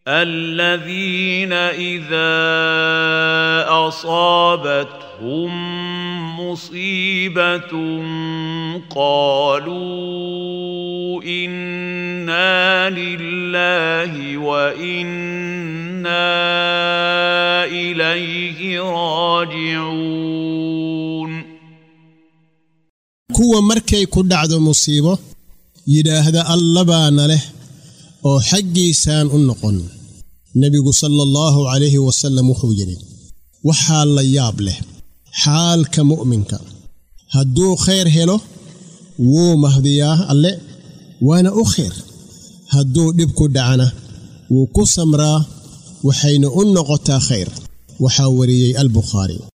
الذين إذا أصابتهم مصيبة قالوا إنا لله وإنا إليه راجعون kuwa markay ku dhacdo musiibo yiraahda alla baana leh oo xaqiisaan u noqon nabigu sallallahu alayhi wasallam wuxuu yiri waxa la yaab leh xaalka mu'minka hadduu khayr helo wuu mahdiyaa alle waana u khayr hadduu dhib ku dhacana wuu ku samraa waxayna u noqotaa khayr waxa wariyay al-Bukhari